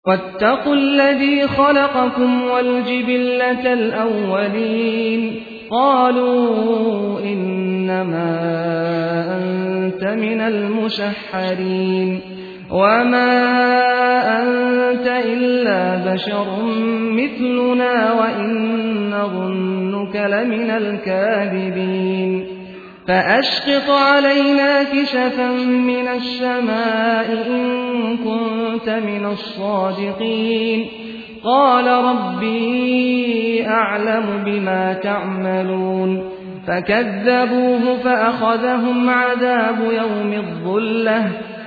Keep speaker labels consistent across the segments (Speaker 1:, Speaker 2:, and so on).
Speaker 1: واتقوا الذي خلقكم والجبلة الأولين قالوا إنما أنت من المسحرين وما أنت إلا بشر مثلنا وإن نظنك لمن الكاذبين فأسقط علينا كسفا من السماء إن كنت من الصادقين قال ربي أعلم بما تعملون فكذبوه فأخذهم عذاب يوم الظلة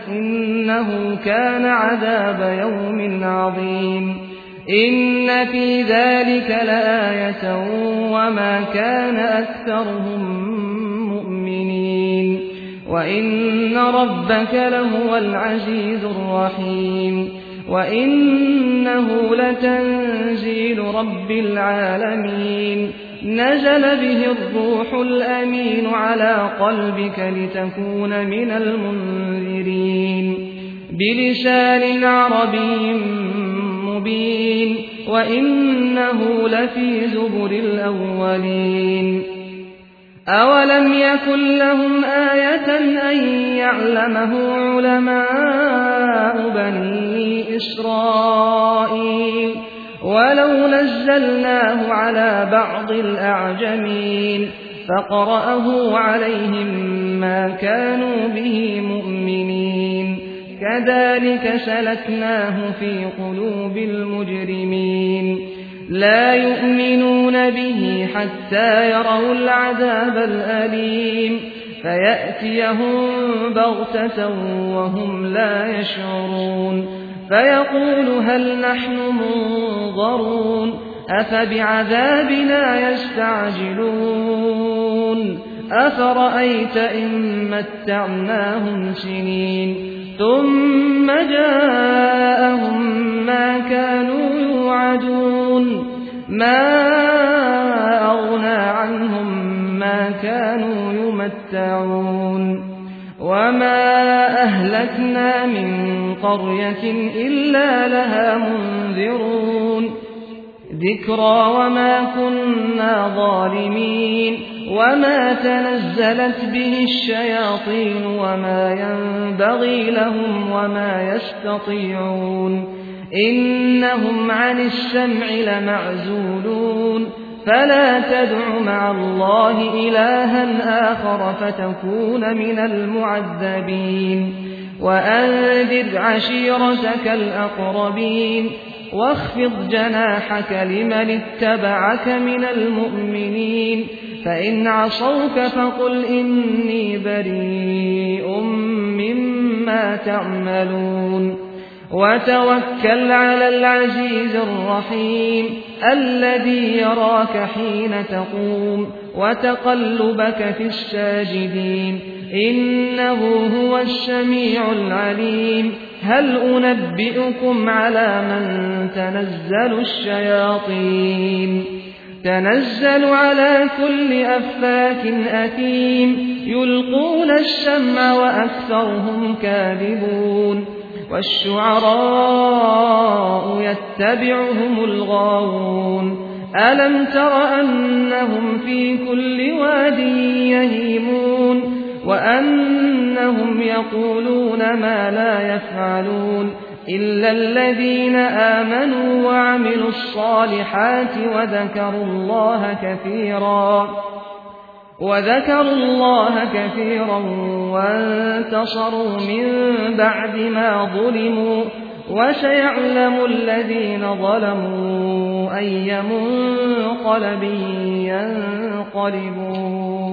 Speaker 1: إنه كان عذاب يوم عظيم إن في ذلك لآية وما كان أكثرهم مؤمنين وإن ربك لهو العزيز الرحيم وإنه لتنزيل رب العالمين نزل به الروح الأمين على قلبك لتكون من المنذرين بلسان عربي مبين وإنه لفي زبر الأولين أولم يكن لهم آية أن يعلمه علماء بني إسرائيل ولو نزلناه على بعض الأعجمين فقرأه عليهم ما كانوا به مؤمنين كذلك سلكناه في قلوب المجرمين لا يؤمنون به حتى يروا العذاب الأليم فيأتيهم بغتة وهم لا يشعرون فيقول هل نحن منظرون أفبعذابنا يستعجلون أفرأيت إن متعناهم سنين ثم جاءهم ما كانوا يوعدون ما أغنى عنهم ما كانوا يمتعون وما أهلكنا من قرية إلا لها منذرون ذكرى وما كنا ظالمين وما تنزلت به الشياطين وما ينبغي لهم وما يستطيعون إنهم عن السمع لمعزولون فلا تدع مع الله إلها آخر فتكون من المعذبين وأنذر عشيرتك الأقربين واخفض جناحك لمن اتبعك من المؤمنين فإن عصوك فقل إني بريء مما تعملون وتوكل على العزيز الرحيم الذي يراك حين تقوم وتقلبك في الساجدين إنه هو السميع العليم هل أنبئكم على من تنزل الشياطين تنزل على كل أفاك أثيم يلقون السمع وأكثرهم كاذبون والشعراء يتبعهم الغاوون ألم تر أنهم في كل واد يهيمون وأنهم يقولون ما لا يفعلون إلا الذين آمنوا وعملوا الصالحات وذكروا الله كثيرا وانتصروا من بعد ما ظلموا وسيعلم الذين ظلموا أي منقلب ينقلبون